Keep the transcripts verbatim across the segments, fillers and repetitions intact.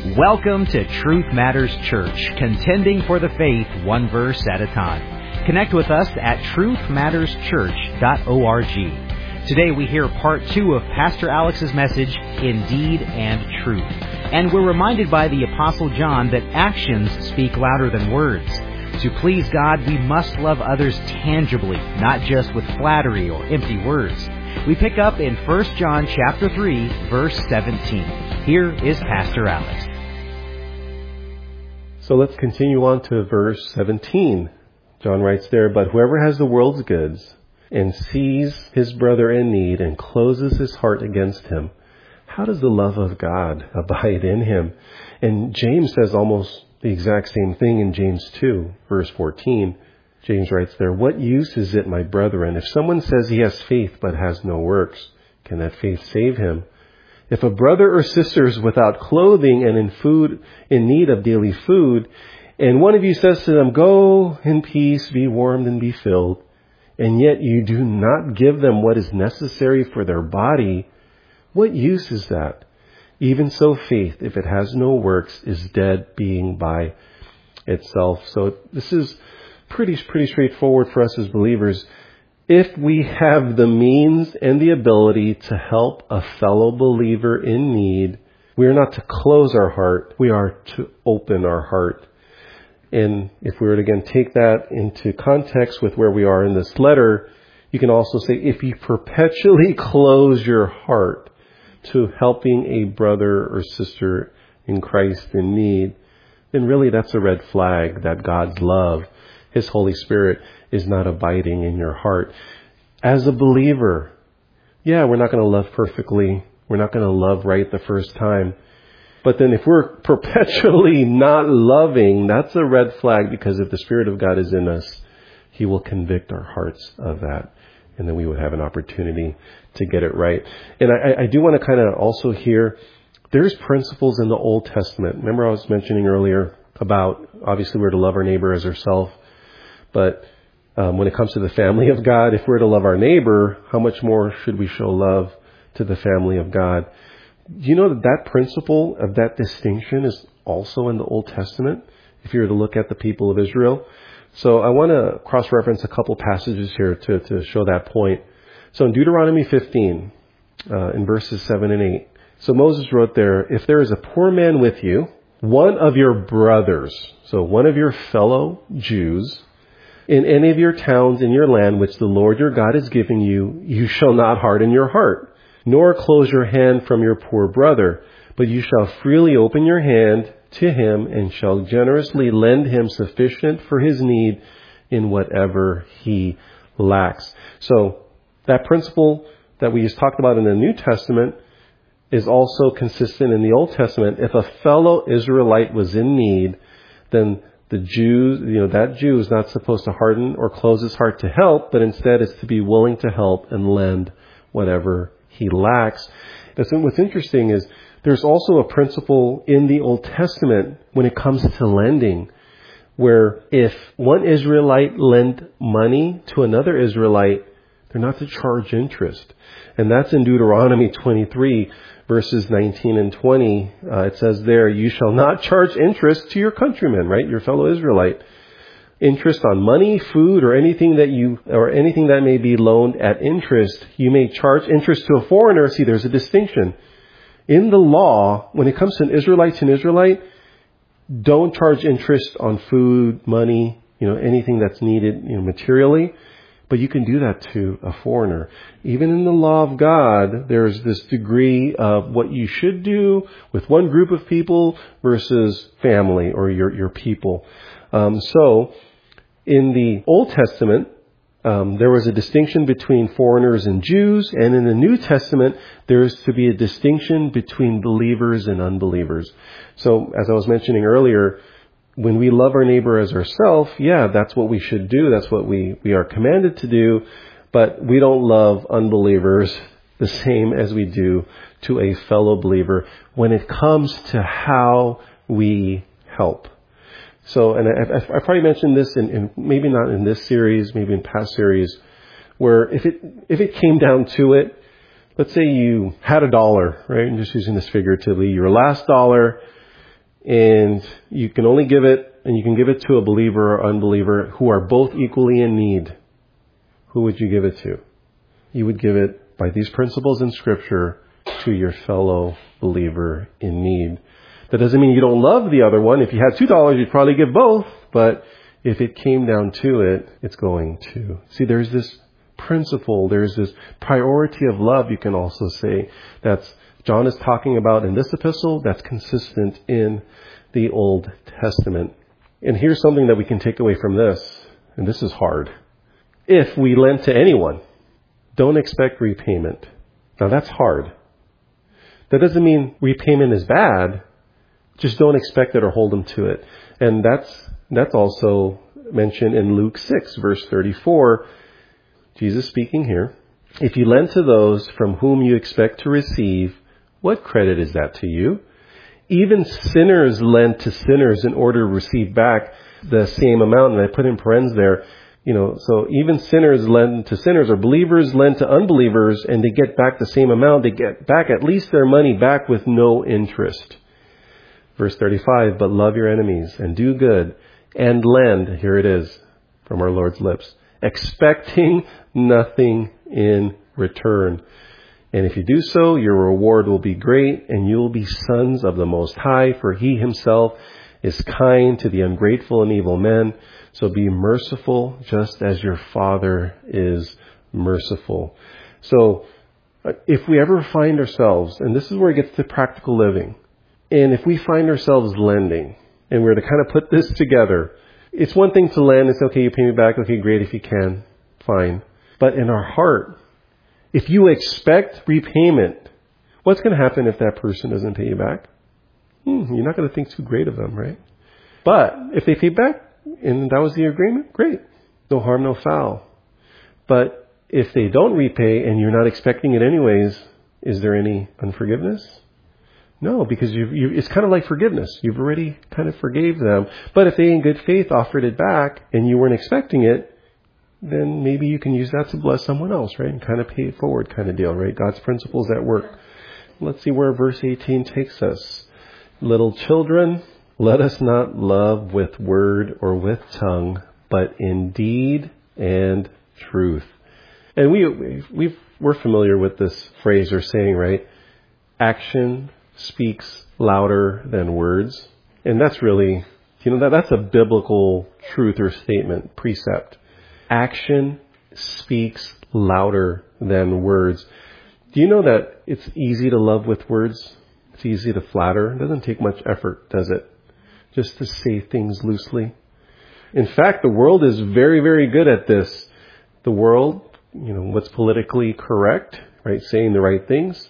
Welcome to Truth Matters Church, contending for the faith one verse at a time. Connect with us at truth matters church dot org. Today we hear part two of Pastor Alex's message, In Deed and Truth. And we're reminded by the Apostle John that actions speak louder than words. To please God, we must love others tangibly, not just with flattery or empty words. We pick up in First John chapter three, verse seventeen. Here is Pastor Alex. So let's continue on to verse seventeen. John writes there, "But whoever has the world's goods and sees his brother in need and closes his heart against him, how does the love of God abide in him?" And James says almost the exact same thing in James two, verse fourteen. James writes there, "What use is it, my brethren, if someone says he has faith but has no works? Can that faith save him? If a brother or sister is without clothing and in food, in need of daily food, and one of you says to them, 'Go in peace, be warmed and be filled,' and yet you do not give them what is necessary for their body, what use is that? Even so, faith, if it has no works, is dead, being by itself." So this is pretty, pretty straightforward for us as believers. If we have the means and the ability to help a fellow believer in need, we are not to close our heart. We are to open our heart. And if we were to again take that into context with where we are in this letter, you can also say if you perpetually close your heart to helping a brother or sister in Christ in need, then really that's a red flag that God's love, His Holy Spirit, is not abiding in your heart. As a believer, yeah, we're not going to love perfectly. We're not going to love right the first time. But then if we're perpetually not loving, that's a red flag, because if the Spirit of God is in us, He will convict our hearts of that. And then we would have an opportunity to get it right. And I, I do want to kind of also hear, there's principles in the Old Testament. Remember I was mentioning earlier about, obviously we're to love our neighbor as ourselves. But um, when it comes to the family of God, if we're to love our neighbor, how much more should we show love to the family of God? Do you know that that principle of that distinction is also in the Old Testament, if you were to look at the people of Israel? So I want to cross-reference a couple passages here to, to show that point. So in Deuteronomy fifteen, uh, in verses seven and eight, so Moses wrote there, "If there is a poor man with you, one of your brothers," so one of your fellow Jews, "in any of your towns in your land which the Lord your God is giving you, you shall not harden your heart, nor close your hand from your poor brother, but you shall freely open your hand to him and shall generously lend him sufficient for his need in whatever he lacks." So that principle that we just talked about in the New Testament is also consistent in the Old Testament. If a fellow Israelite was in need, then the Jews, you know, that Jew is not supposed to harden or close his heart to help, but instead is to be willing to help and lend whatever he lacks. That's what's interesting is there's also a principle in the Old Testament when it comes to lending, where if one Israelite lent money to another Israelite, they're not to charge interest. And that's in Deuteronomy twenty-three, verses nineteen and twenty. Uh, it says there, "You shall not charge interest to your countrymen," right? Your fellow Israelite. "Interest on money, food, or anything that you, or anything that may be loaned at interest. You may charge interest to a foreigner." See, there's a distinction. In the law, when it comes to an Israelite to an Israelite, don't charge interest on food, money, you know, anything that's needed, you know, materially. But you can do that to a foreigner. Even in the law of God, there's this degree of what you should do with one group of people versus family or your, your people. Um, so in the Old Testament, um, there was a distinction between foreigners and Jews. And in the New Testament, there is to be a distinction between believers and unbelievers. So as I was mentioning earlier, when we love our neighbor as ourselves, yeah, that's what we should do. That's what we, we are commanded to do. But we don't love unbelievers the same as we do to a fellow believer when it comes to how we help. So, and I, I, I probably mentioned this in, in maybe not in this series, maybe in past series, where if it if it came down to it, let's say you had a dollar, right? I'm just using this figuratively. Your last dollar, and you can only give it, and you can give it to a believer or unbeliever who are both equally in need, who would you give it to? You would give it by these principles in Scripture to your fellow believer in need. That doesn't mean you don't love the other one. If you had two dollars, you'd probably give both. But if it came down to it, it's going to. See, there's this principle. There's this priority of love, you can also say, that's John is talking about in this epistle, that's consistent in the Old Testament. And here's something that we can take away from this, and this is hard. If we lend to anyone, don't expect repayment. Now that's hard. That doesn't mean repayment is bad. Just don't expect it or hold them to it. And that's that's also mentioned in Luke six, verse thirty-four. Jesus speaking here. If you lend to those from whom you expect to receive, what credit is that to you? Even sinners lend to sinners in order to receive back the same amount. And I put in parentheses there, you know, so even sinners lend to sinners, or believers lend to unbelievers, and they get back the same amount. They get back at least their money back with no interest. Verse thirty-five, but love your enemies and do good and lend, here it is from our Lord's lips, expecting nothing in return. And if you do so, your reward will be great, and you will be sons of the Most High, for He Himself is kind to the ungrateful and evil men. So be merciful just as your Father is merciful. So if we ever find ourselves, and this is where it gets to practical living, and if we find ourselves lending, and we're to kind of put this together, it's one thing to lend. It's okay, you pay me back. Okay, great if you can. Fine. But in our heart, if you expect repayment, what's going to happen if that person doesn't pay you back? Hmm, you're not going to think too great of them, right? But if they pay back, and that was the agreement, great. No harm, no foul. But if they don't repay and you're not expecting it anyways, is there any unforgiveness? No, because you, you, it's kind of like forgiveness. You've already kind of forgave them. But if they in good faith offered it back and you weren't expecting it, then maybe you can use that to bless someone else, right? And kind of pay it forward kind of deal, right? God's principles at work. Let's see where verse eighteen takes us. Little children, let us not love with word or with tongue, but in deed and truth. And we, we've, we're familiar with this phrase or saying, right? Action speaks louder than words. And that's really, you know, that that's a biblical truth or statement, precept. Action speaks louder than words. Do you know that it's easy to love with words? It's easy to flatter. It doesn't take much effort, does it? Just to say things loosely. In fact, the world is very, very good at this. The world, you know, what's politically correct, right? Saying the right things.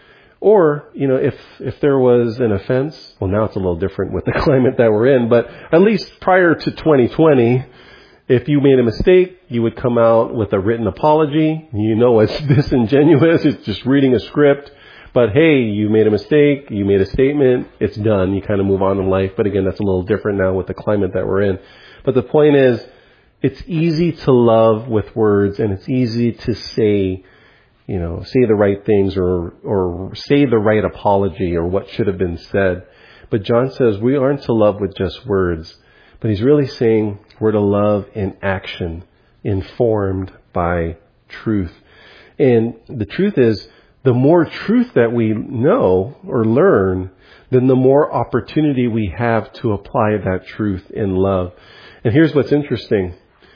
Or, you know, if, if there was an offense, well, now it's a little different with the climate that we're in, but at least prior to twenty twenty, if you made a mistake, you would come out with a written apology. You know it's disingenuous. It's just reading a script. But hey, you made a mistake. You made a statement. It's done. You kind of move on in life. But again, that's a little different now with the climate that we're in. But the point is, it's easy to love with words, and it's easy to say, you know, say the right things or or say the right apology or what should have been said. But John says we aren't to love with just words. But he's really saying we're to love in action, informed by truth. And the truth is, the more truth that we know or learn, then the more opportunity we have to apply that truth in love. And here's what's interesting.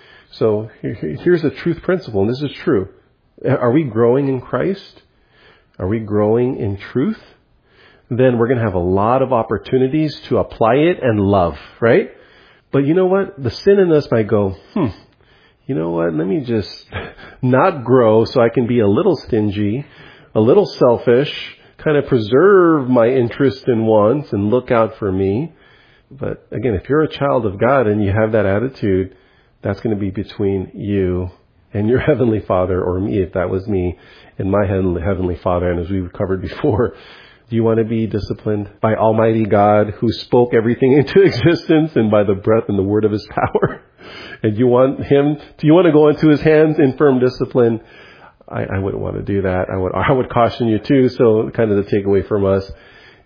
So here's a truth principle, and this is true. Are we growing in Christ? Are we growing in truth? Then we're going to have a lot of opportunities to apply it and love, right? But you know what? The sin in us might go, hmm, you know what? Let me just not grow so I can be a little stingy, a little selfish, kind of preserve my interest and wants and look out for me. But again, if you're a child of God and you have that attitude, that's going to be between you and your Heavenly Father, or me, if that was me, and my Heavenly Father. And as we've covered before, do you want to be disciplined by Almighty God who spoke everything into existence and by the breath and the word of His power? And you want Him, do you want to go into His hands in firm discipline? I, I wouldn't want to do that. I would, I would caution you too. So kind of the takeaway from us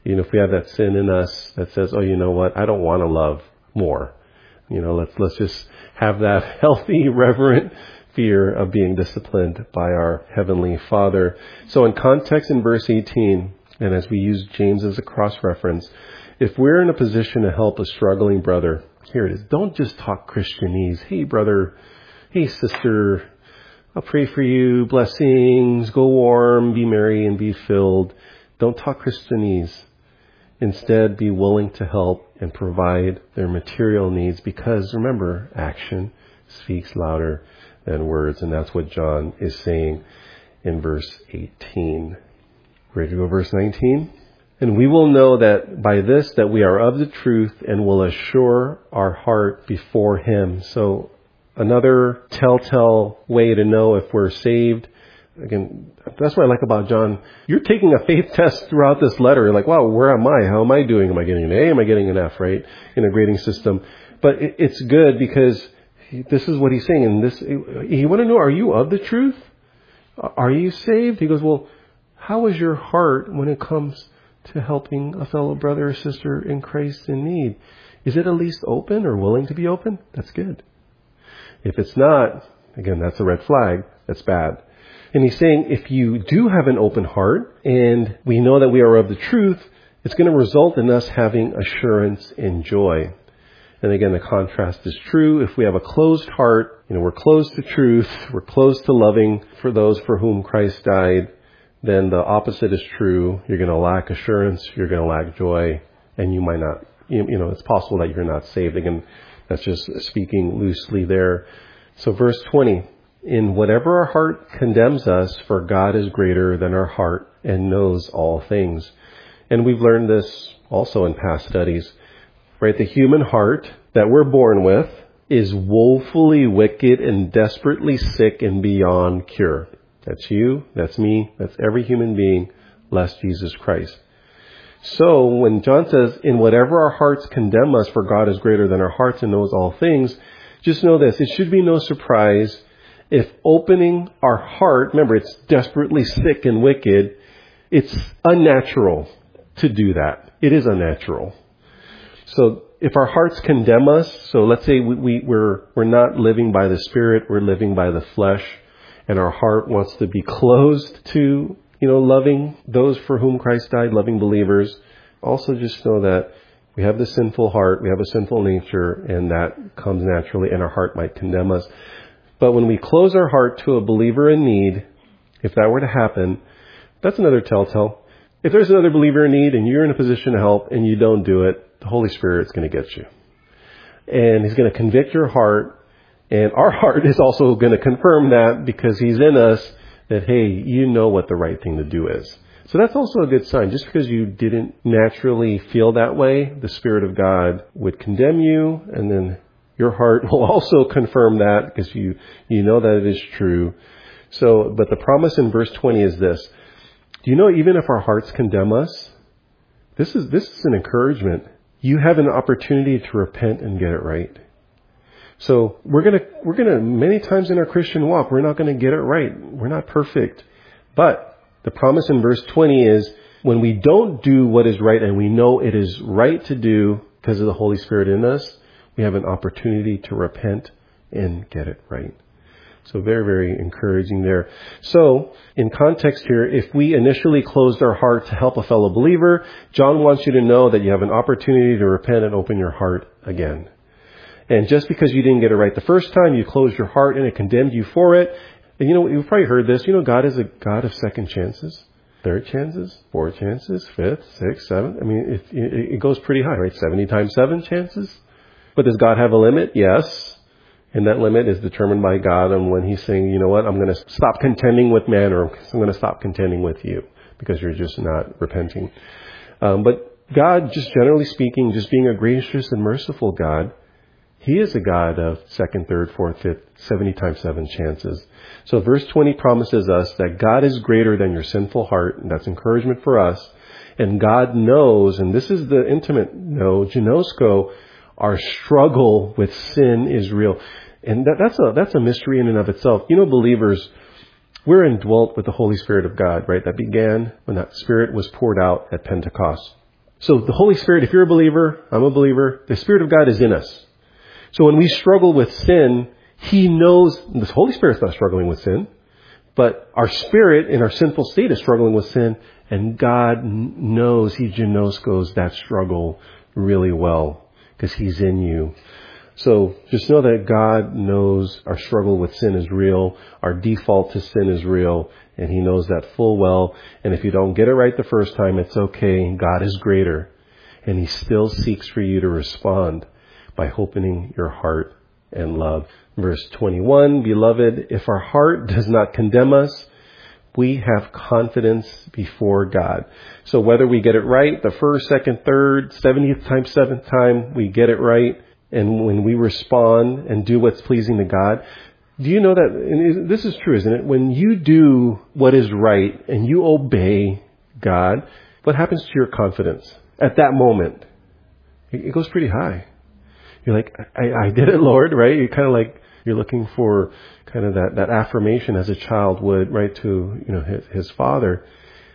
You know, if we have that sin in us that says, oh, you know what, I don't want to love more. You know, let's let's just have that healthy, reverent fear of being disciplined by our Heavenly Father. So in context in verse eighteen, and as we use James as a cross-reference, if we're in a position to help a struggling brother, here it is. Don't just talk Christianese. Hey, brother. Hey, sister. I'll pray for you. Blessings. Go warm. Be merry and be filled. Don't talk Christianese. Instead, be willing to help and provide their material needs, because remember, action speaks louder than words. And that's what John is saying in verse eighteen. Ready to go verse nineteen? And we will know that by this that we are of the truth and will assure our heart before Him. So another telltale way to know if we're saved. Again, that's what I like about John. You're taking a faith test throughout this letter. You're like, wow, where am I? How am I doing? Am I getting an A? Am I getting an F, right? In a grading system. But it, it's good because he, this is what he's saying. And this, you want to know, are you of the truth? Are you saved? He goes, well, how is your heart when it comes to helping a fellow brother or sister in Christ in need? Is it at least open or willing to be open? That's good. If it's not, again, that's a red flag. That's bad. And he's saying if you do have an open heart and we know that we are of the truth, it's going to result in us having assurance and joy. And again, the contrast is true. If we have a closed heart, you know, we're closed to truth, we're closed to loving for those for whom Christ died, then the opposite is true. You're going to lack assurance, you're going to lack joy, and you might not, you, you know, it's possible that you're not saved. Again, that's just speaking loosely there. So verse twenty. In whatever our heart condemns us, for God is greater than our heart and knows all things. And we've learned this also in past studies, right? The human heart that we're born with is woefully wicked and desperately sick and beyond cure. That's you, that's me, that's every human being, less Jesus Christ. So when John says, in whatever our hearts condemn us, for God is greater than our hearts and knows all things, just know this, it should be no surprise if opening our heart, remember it's desperately sick and wicked, it's unnatural to do that. It is unnatural. So if our hearts condemn us, so let's say we, we, we're, we're not living by the Spirit, we're living by the flesh, and our heart wants to be closed to, you know, loving those for whom Christ died, loving believers, also just know that we have the sinful heart, we have a sinful nature, and that comes naturally, and our heart might condemn us. But when we close our heart to a believer in need, if that were to happen, that's another telltale. If there's another believer in need and you're in a position to help and you don't do it, the Holy Spirit's going to get you. And He's going to convict your heart. And our heart is also going to confirm that because He's in us that, hey, you know what the right thing to do is. So that's also a good sign. Just because you didn't naturally feel that way, the Spirit of God would condemn you, and then your heart will also confirm that because you, you know that it is true. So, but the promise in verse twenty is this. Do you know even if our hearts condemn us, this is, this is an encouragement. You have an opportunity to repent and get it right. So we're going to, we're going to, many times in our Christian walk, we're not going to get it right. We're not perfect. But the promise in verse twenty is when we don't do what is right and we know it is right to do because of the Holy Spirit in us, we have an opportunity to repent and get it right. So very, very encouraging there. So in context here, if we initially closed our heart to help a fellow believer, John wants you to know that you have an opportunity to repent and open your heart again. And just because you didn't get it right the first time, you closed your heart and it condemned you for it. And you know, you've probably heard this. You know, God is a God of second chances, third chances, fourth chances, fifth, sixth, seventh. I mean, it, it, it goes pretty high, right? seventy times seven chances. But does God have a limit? Yes. And that limit is determined by God on when He's saying, you know what, I'm going to stop contending with man, or I'm going to stop contending with you because you're just not repenting. Um, but God, just generally speaking, just being a gracious and merciful God, He is a God of second, third, fourth, fifth, seventy times seven chances. So verse twenty promises us that God is greater than your sinful heart, and that's encouragement for us. And God knows, and this is the intimate know, ginosko, our struggle with sin is real. And that, that's a that's a mystery in and of itself. You know, believers, we're indwelt with the Holy Spirit of God, right? That began when that Spirit was poured out at Pentecost. So the Holy Spirit, if you're a believer, I'm a believer, the Spirit of God is in us. So when we struggle with sin, He knows, the Holy Spirit's not struggling with sin, but our spirit in our sinful state is struggling with sin, and God knows, He ginoskos that struggle really well because He's in you. So just know that God knows our struggle with sin is real, our default to sin is real, and He knows that full well. And if you don't get it right the first time, it's okay. God is greater, and He still seeks for you to respond by opening your heart and love. Verse twenty-one, Beloved, if our heart does not condemn us, we have confidence before God. So whether we get it right the first, second, third, seventieth time, seventh time, we get it right. And when we respond and do what's pleasing to God, do you know that, and this is true, isn't it? When you do what is right and you obey God, what happens to your confidence? At that moment, it goes pretty high. You're like, I, I did it, Lord, right? You're kind of like, you're looking for kind of that, that affirmation as a child would, right, to, you know, his, his father.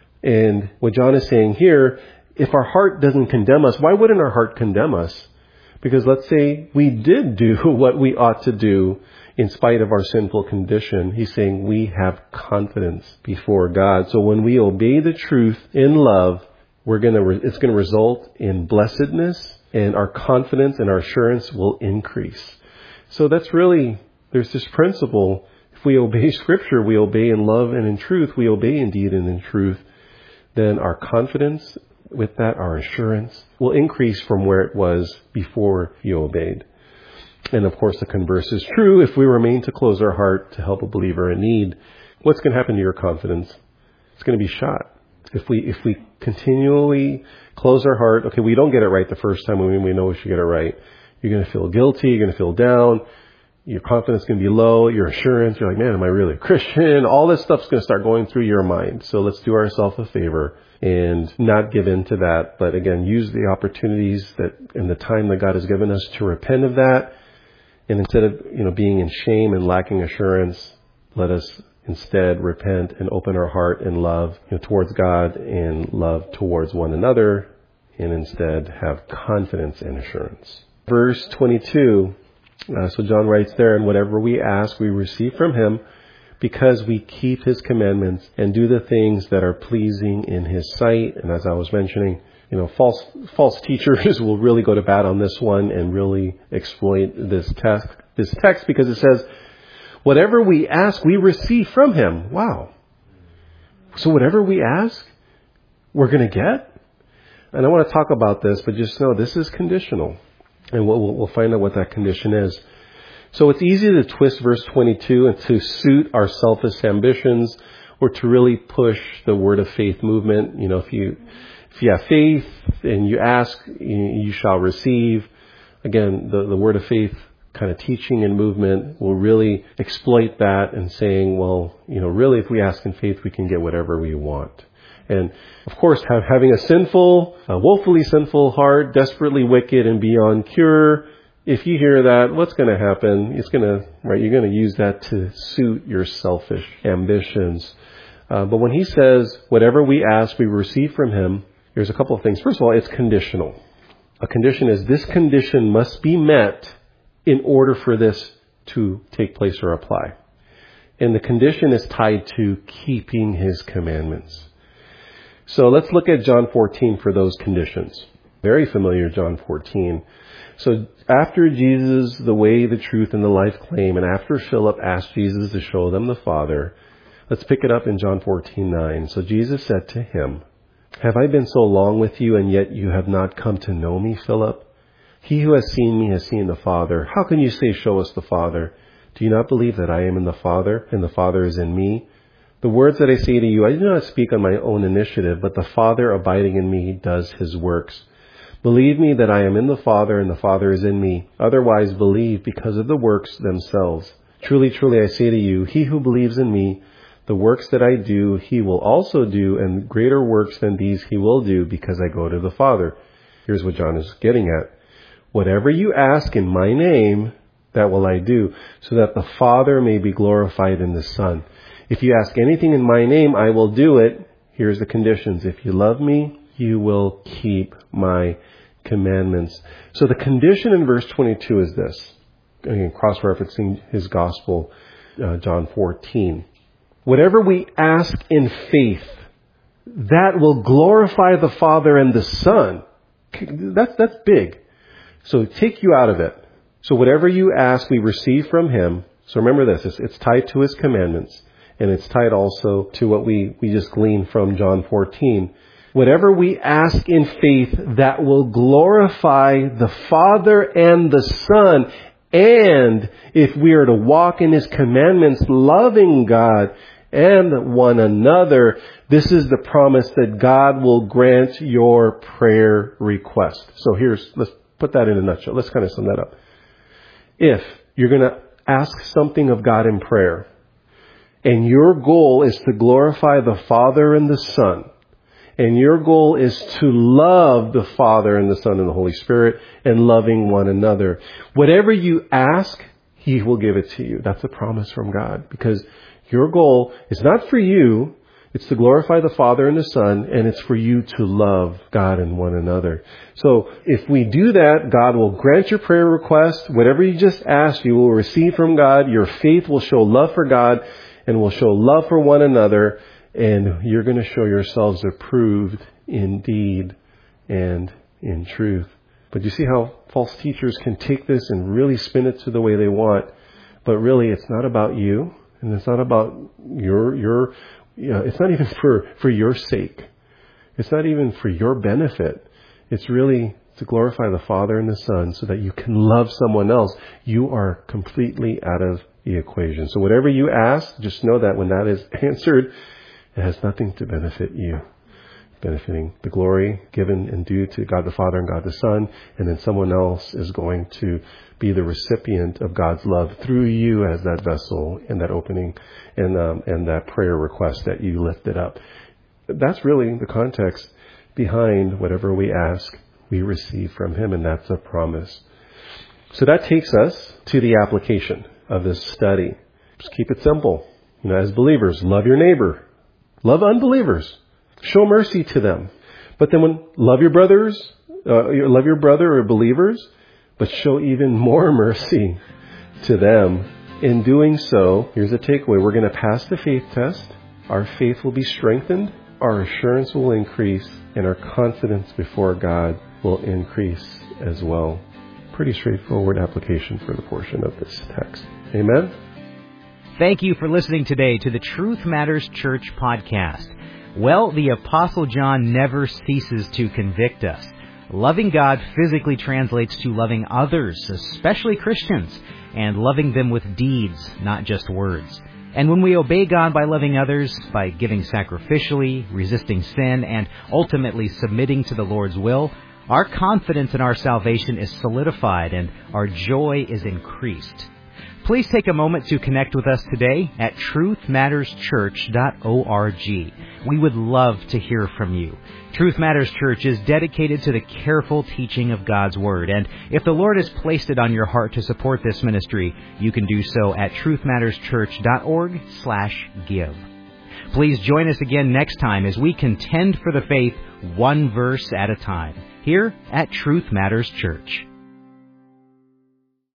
And what John is saying here, if our heart doesn't condemn us, why wouldn't our heart condemn us? Because let's say we did do what we ought to do in spite of our sinful condition. He's saying we have confidence before God. So when we obey the truth in love, we're going to, re- it's going to result in blessedness, and our confidence and our assurance will increase. So that's really, there's this principle. If we obey Scripture, we obey in love and in truth, we obey indeed and in truth, then our confidence, with that, our assurance will increase from where it was before you obeyed. And of course, the converse is true. If we remain to close our heart to help a believer in need, what's going to happen to your confidence? It's going to be shot. If we if we continually close our heart, okay, we don't get it right the first time when we know we should get it right. You're going to feel guilty. You're going to feel down. Your confidence is going to be low. Your assurance, you're like, man, am I really a Christian? All this stuff's going to start going through your mind. So let's do ourselves a favor and not give in to that. But again, use the opportunities that in the time that God has given us to repent of that. And instead of, you know, being in shame and lacking assurance, let us instead repent and open our heart in love, you know, towards God and love towards one another, and instead have confidence and assurance. Verse twenty-two, uh, so John writes there, and whatever we ask, we receive from Him, because we keep His commandments and do the things that are pleasing in His sight. And as I was mentioning, you know, false false teachers will really go to bat on this one and really exploit this text, this text because it says, whatever we ask, we receive from Him. Wow. So whatever we ask, we're going to get? And I want to talk about this, but just know this is conditional. And we'll, we'll find out what that condition is. So it's easy to twist verse twenty-two and to suit our selfish ambitions or to really push the word of faith movement. You know, if you, if you have faith and you ask, you shall receive. Again, the, the word of faith kind of teaching and movement will really exploit that and saying, well, you know, really if we ask in faith, we can get whatever we want. And of course, have, having a sinful, a woefully sinful heart, desperately wicked and beyond cure, if you hear that, what's going to happen? It's going to, right, you're going to use that to suit your selfish ambitions. Uh, but when he says, whatever we ask, we receive from Him, there's a couple of things. First of all, it's conditional. A condition is this condition must be met in order for this to take place or apply. And the condition is tied to keeping His commandments. So let's look at John fourteen for those conditions. Very familiar, John fourteen. So after Jesus, the way, the truth, and the life claim, and after Philip asked Jesus to show them the Father, let's pick it up in John fourteen nine. So Jesus said to him, have I been so long with you, and yet you have not come to know me, Philip? He who has seen me has seen the Father. How can you say, show us the Father? Do you not believe that I am in the Father, and the Father is in me? The words that I say to you, I do not speak on my own initiative, but the Father abiding in me does His works. Believe me that I am in the Father, and the Father is in me. Otherwise, believe because of the works themselves. Truly, truly, I say to you, he who believes in me, the works that I do, he will also do, and greater works than these he will do, because I go to the Father. Here's what John is getting at. Whatever you ask in my name, that will I do, so that the Father may be glorified in the Son. If you ask anything in my name, I will do it. Here's the conditions. If you love me, you will keep my commandments. So the condition in verse twenty-two is this. Again, cross-referencing his gospel, uh, John fourteen. Whatever we ask in faith, that will glorify the Father and the Son. That's, that's big. So take you out of it. So whatever you ask, we receive from him. So remember this, it's, it's tied to his commandments. And it's tied also to what we, we just gleaned from John fourteen. Whatever we ask in faith, that will glorify the Father and the Son. And if we are to walk in his commandments, loving God and one another, this is the promise that God will grant your prayer request. So here's, let's put that in a nutshell. Let's kind of sum that up. If you're going to ask something of God in prayer, and your goal is to glorify the Father and the Son, and your goal is to love the Father and the Son and the Holy Spirit and loving one another, whatever you ask, he will give it to you. That's a promise from God, because your goal is not for you. It's to glorify the Father and the Son, and it's for you to love God and one another. So if we do that, God will grant your prayer request. Whatever you just asked, you will receive from God. Your faith will show love for God and will show love for one another. And you're going to show yourselves approved in deed and in truth. But you see how false teachers can take this and really spin it to the way they want. But really, it's not about you. And it's not about your, your, you know, it's not even for, for your sake. It's not even for your benefit. It's really to glorify the Father and the Son so that you can love someone else. You are completely out of the equation. So whatever you ask, just know that when that is answered, it has nothing to benefit you. Benefiting the glory given and due to God the Father and God the Son, and then someone else is going to be the recipient of God's love through you as that vessel in that opening and um, and that prayer request that you lifted up. That's really the context behind whatever we ask, we receive from him, and that's a promise. So that takes us to the application of this study. Just keep it simple. You know, as believers, love your neighbor, love unbelievers. Show mercy to them. But then when love your brothers, uh, love your brother or believers, but show even more mercy to them. In doing so, here's the takeaway. We're going to pass the faith test. Our faith will be strengthened. Our assurance will increase. And our confidence before God will increase as well. Pretty straightforward application for the portion of this text. Amen? Thank you for listening today to the Truth Matters Church podcast. Well, the Apostle John never ceases to convict us. Loving God physically translates to loving others, especially Christians, and loving them with deeds, not just words. And when we obey God by loving others, by giving sacrificially, resisting sin, and ultimately submitting to the Lord's will, our confidence in our salvation is solidified and our joy is increased. Please take a moment to connect with us today at truth matters church dot org. We would love to hear from you. Truth Matters Church is dedicated to the careful teaching of God's Word, and if the Lord has placed it on your heart to support this ministry, you can do so at truth matters church dot org slash give. Please join us again next time as we contend for the faith one verse at a time, here at Truth Matters Church.